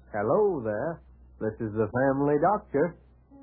Hello there. This is the family doctor.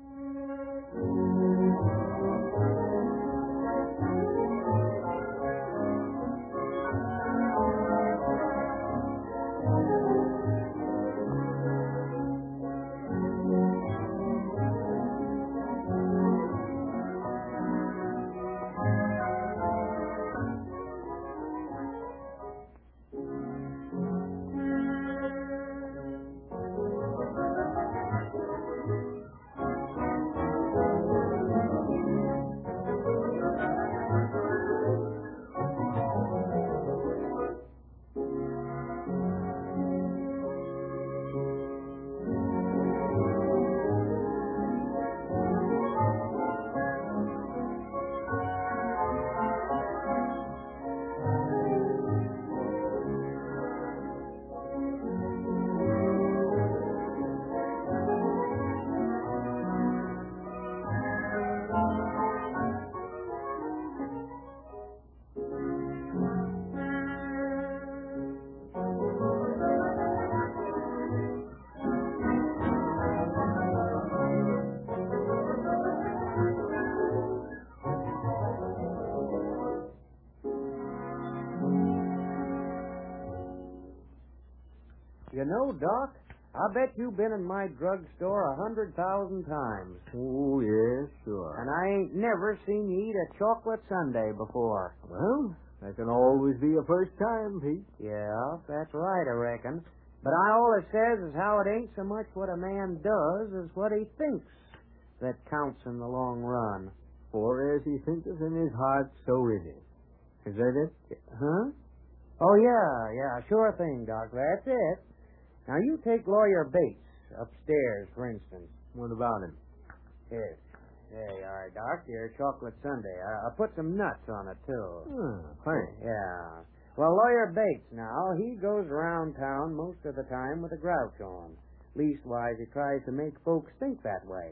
You know, Doc, I bet you've been in my drugstore 100,000 times. Oh, yes, sure. And I ain't never seen you eat a chocolate sundae before. Well, that can always be a first time, Pete. Yeah, that's right, I reckon. But all it says is how it ain't so much what a man does as what he thinks that counts in the long run. For as he thinketh in his heart, so is it. Is that it? Huh? Oh, yeah, sure thing, Doc. That's it. Now, you take Lawyer Bates upstairs, for instance. What about him? Here. There you are, Doc. Your chocolate sundae. I put some nuts on it, too. Oh, thanks. Yeah. Well, Lawyer Bates, now, he goes around town most of the time with a grouch on. Leastwise, he tries to make folks think that way.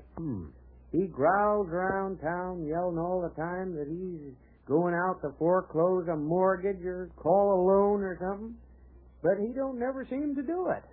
He growls around town yelling all the time that he's going out to foreclose a mortgage or call a loan or something. But he don't never seem to do it.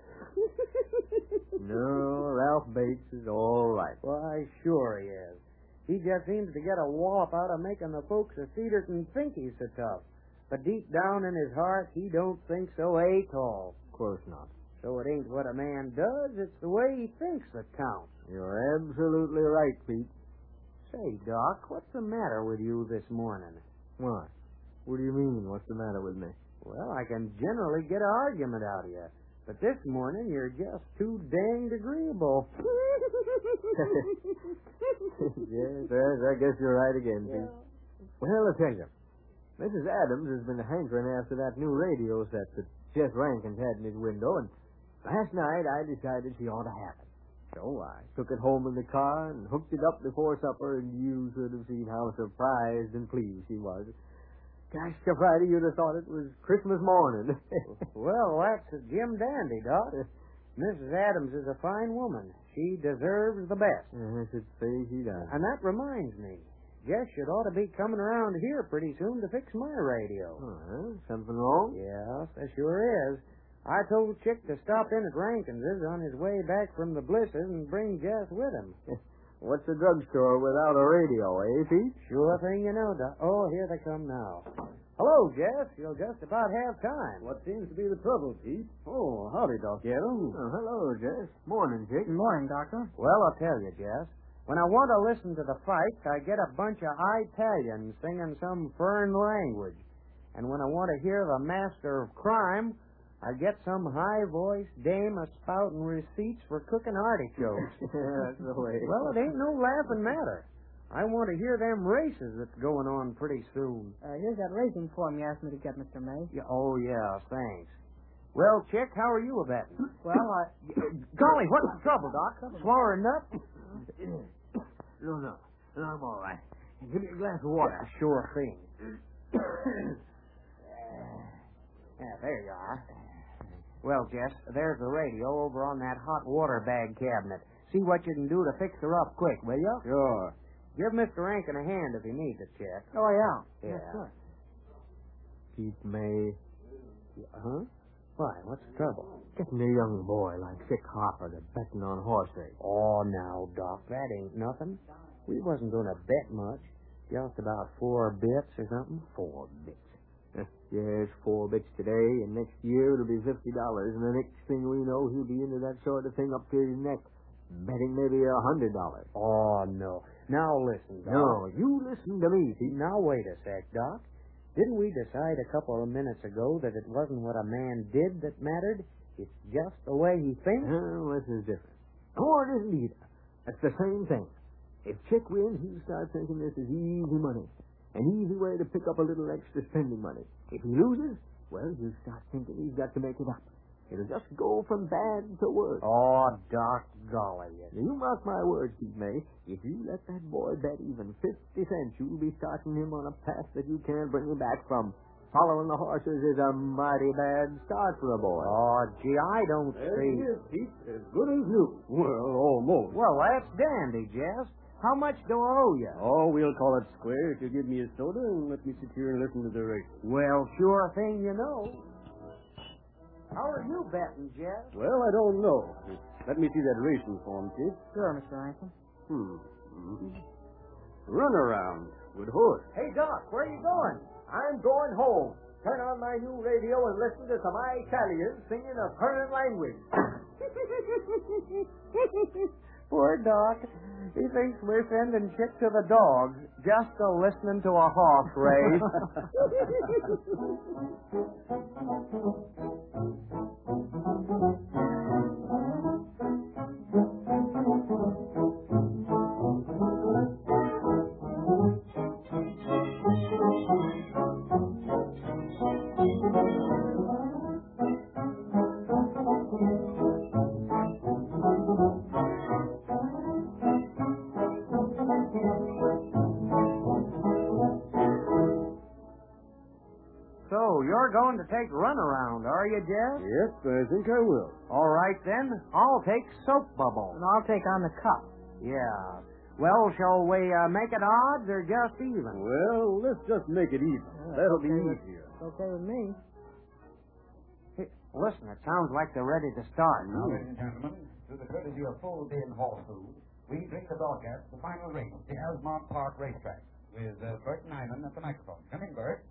No, Ralph Bates is all right. Why, sure he is. He just seems to get a wallop out of making the folks of Cedarton think he's so tough. But deep down in his heart, he don't think so at all. Of course not. So it ain't what a man does, it's the way he thinks that counts. You're absolutely right, Pete. Say, Doc, what's the matter with you this morning? What? What do you mean, what's the matter with me? Well, I can generally get an argument out of you. But this morning, you're just too danged agreeable. Yes, I guess you're right again, Pete. Well, I'll tell you. Mrs. Adams has been hankering after that new radio set that Jeff Rankins had in his window, and last night I decided she ought to have it. So I took it home in the car and hooked it up before supper, and you should have seen how surprised and pleased she was. Gosh, Friday, you'd have thought it was Christmas morning. Well, that's Jim Dandy, Doc. Mrs. Adams is a fine woman. She deserves the best. I should say she does. And that reminds me. Jess should ought to be coming around here pretty soon to fix my radio. Something wrong? Yes, there sure is. I told Chick to stop in at Rankins's on his way back from the Blisses and bring Jess with him. What's a drugstore without a radio, eh, Pete? Sure thing you know, Doc. Oh, here they come now. Hello, Jess. You'll just about have time. What seems to be the trouble, Pete? Oh, howdy, Doc Adams. Oh, hello, Jess. Morning, Chick. Good morning, Doctor. Well, I'll tell you, Jess. When I want to listen to the fight, I get a bunch of Italians singing some foreign language. And when I want to hear the master of crime, I get some high-voiced dame a-spouting receipts for cooking artichokes. That's the way. Well, it ain't no laughing matter. I want to hear them races that's going on pretty soon. Here's that racing form you asked me to get, Mr. May. Yeah, oh, yeah, thanks. Well, Chick, how are you a betting? Well, Golly, what's the trouble, Doc? Swallowing nut? No, I'm all right. Give me a glass of water. Sure thing. Yeah, there you are. Well, Jess, there's the radio over on that hot water bag cabinet. See what you can do to fix her up quick, will you? Sure. Give Mr. Rankin a hand if he needs it, Chick. oh, yeah. Yeah. Yes, sure. Pete May. Huh? Why, what's the trouble? Getting a young boy like Chick Harper to betting on horse race. Oh, now, Doc, that ain't nothing. We wasn't going to bet much. Just about 4 bits or something. 4 bits. Yes, 4 bits today, and next year it'll be $50, and the next thing we know, he'll be into that sort of thing up to his neck, betting maybe $100. Oh, no. Now, listen, Doc. No, you listen to me, Pete. Now, wait a sec, Doc. Didn't we decide a couple of minutes ago that it wasn't what a man did that mattered? It's just the way he thinks? Oh, this is different. No, it isn't either. It's the same thing. If Chick wins, he'll start thinking this is easy money. An easy way to pick up a little extra spending money. If he loses, well, he'll start thinking he's got to make it up. It'll just go from bad to worse. Oh, Doc, golly. Now, you mark my words, Pete May. If you let that boy bet even 50 cents, you'll be starting him on a path that you can't bring him back from. Following the horses is a mighty bad start for a boy. Oh, gee, I don't There see... he is, Pete. As good as new. Well, almost. Well, that's dandy, Jess. How much do I owe you? Oh, we'll call it square if you give me a soda and let me sit here and listen to the race. Well, sure thing you know. How are you betting, Jess? Well, I don't know. Let me see that racing form, Chief. Sure, Mr. Rankin. Run around. Good horse. Hey, Doc, where are you going? I'm going home. Turn on my new radio and listen to some Italians singing a foreign language. Poor Doc. He thinks we're sending Chick to the dogs just to listening to a horse race. So, you're going to take runaround, are you, Jess? Yep, I think I will. All right, then. I'll take soap bubble. And I'll take on the cup. Yeah. Well, shall we make it odds or just even? Well, let's just make it even. That'll be easier. It's okay with me. Hey, listen, it sounds like they're ready to start. Now, ladies and gentlemen, through the courtesy of Full Bin Horse Food, we bring the broadcast the final race at the Altamont Park Racetrack with Bert Nyman at the microphone. Come in, Bert.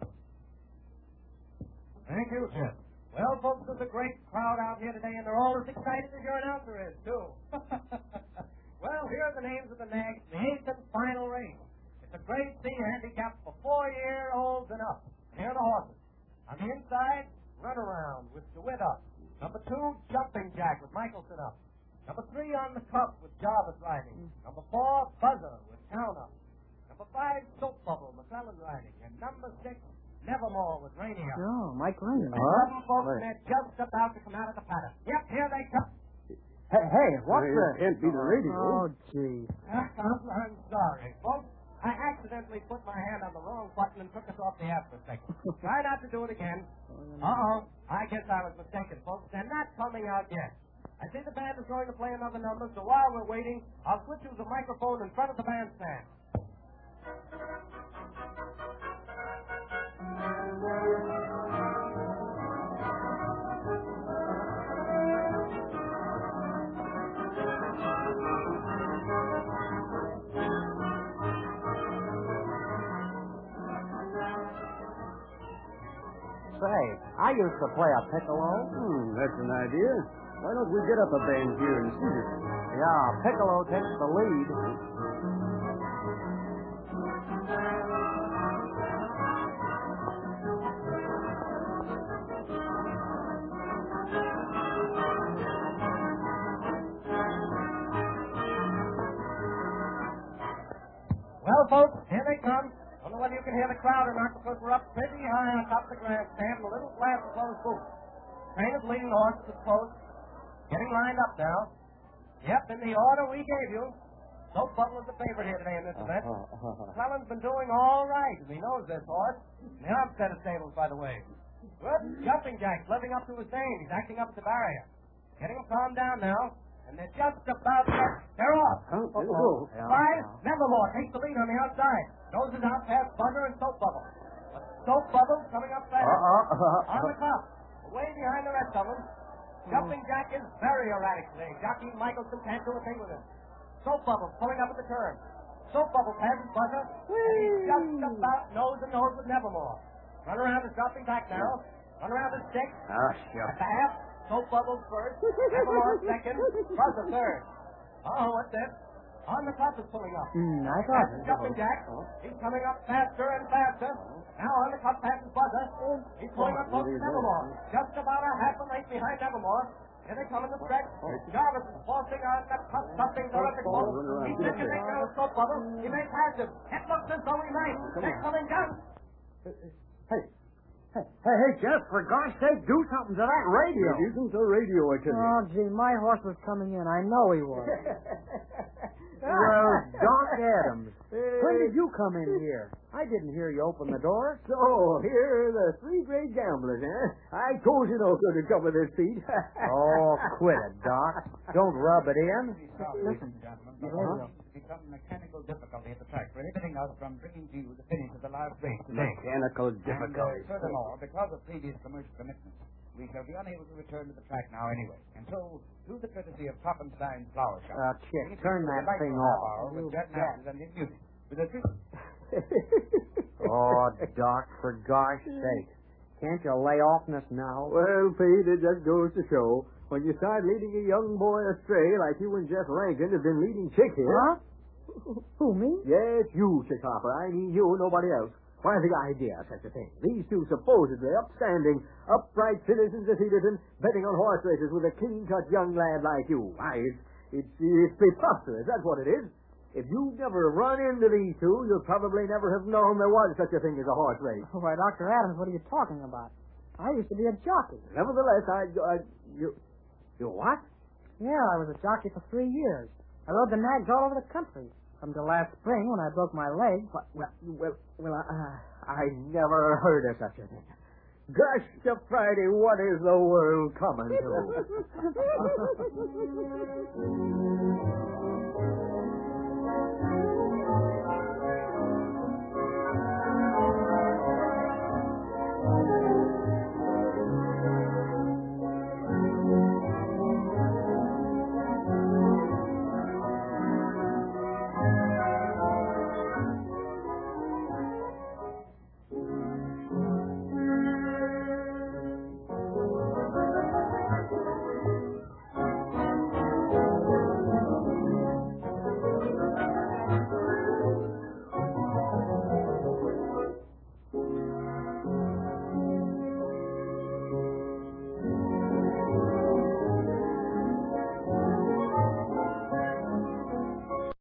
Thank you, Chip. Well, folks, there's a great crowd out here today, and they're all as excited as your announcer is, too. Well, here are the names of the nags, the 8th and final race. It's a grade C handicap for 4-year-olds and up. And here are the horses. On the inside, Runaround with DeWitt up. Number 2, Jumping Jack with Michelson up. Number 3 on the cup with Jarvis riding. Number 4, Buzzer with Town up. Number 5, Soap Bubble, McClellan riding. And number 6, Nevermore with Rainy up. Oh, Mike Rainey. Some folks, they're just about to come out of the paddock. Yep, here they come. Hey, what's It can't be the radio. Oh, gee. I'm sorry, folks. I accidentally put my hand on the wrong button and took us off the air for a second. Try not to do it again. Uh-oh. I guess I was mistaken, folks. They're not coming out yet. I see the band is going to play another number, so while we're waiting, I'll switch you the microphone in front of the bandstand. Say, I used to play a piccolo. That's an idea. Why don't we get up a band here and see it? Yeah, piccolo takes the lead. Well, folks, here they come. Don't know whether you can hear the crowd or not because we're up pretty high on top of the grandstand in a little glass enclosed booth. Trainers leading the horses to the post. Getting lined up now. Yep, in the order we gave you. Soap Bubble is the favorite here today in this event. Cleland's been doing all right, and he knows this horse. The arm set of stables, by the way. Good. Jumping Jack's living up to his name. He's acting up at the barrier. Getting him calmed down now. And they're just about to... They're off. Five, Nevermore takes the lead on the outside. Noses out past Buzzer and Soap Bubble. But Soap Bubble coming up fast. On the cup. way behind the rest of them. Jumping Jack is very erratic today. Jockey Michelson can't do a thing with him. Soap Bubble pulling up at the turn. Soap Bubble passes Buzzer, and he's just about nose to nose with Nevermore. Runaround is dropping back now. Runaround is sixth. Ah, sure. At the half, Soap Bubble first. Nevermore second. Buzzer third. Oh, what's this? On the Cup is pulling up. I thought. Passes Jumping Jack. He's coming up faster and faster. Now on the Cup passes Buzzer. He's pulling up close to Nevermore. Just about a half a length behind Nevermore. Here they come in the stretch. Jarvis is forcing on the Cup, something terrific. He's taking the girl Soap Bubble. He may pass him. It looks as though he might. They're coming down. Hey, Jeff, for gosh sake, do something to that radio. It isn't a radio, I tell you. Oh, gee, my horse was coming in. I know he was. Well, Doc Adams, when did you come in here? I didn't hear you open the door. So, here are the three great gamblers, eh? I told you no good to cover this seat. Oh, quit it, Doc. Don't rub it in. Listen, gentlemen, the radio become mechanical difficulty at the track, prohibiting us from bringing to you the finish of the last race today. Mechanical difficulties. Furthermore, because of previous commercial commitments, we shall be unable to return to the track now anyway. And so, through the courtesy of Toppenstein's Flower Shop, Chick, turn that thing off. with Jet Matthews and his music. With a Oh, Doc, for gosh sake. Can't you lay offness now? Well, Pete, it just goes to show, when you start leading a young boy astray like you and Jeff Rankin have been leading Chick here... Huh? Who, me? Yes, you, Chick Hopper. I mean you, nobody else. Why, the idea of such a thing. These two supposedly upstanding, upright citizens of Cedarton betting on horse races with a clean-cut young lad like you. Why, it's preposterous. That's what it is. If you've never run into these two, you'll probably never have known there was such a thing as a horse race. Why, Dr. Adams, what are you talking about? I used to be a jockey. Nevertheless, you what? Yeah, I was a jockey for 3 years. I rode the nags all over the country. Until last spring when I broke my leg. I never heard of such a thing. Gosh, to Friday, what is the world coming to?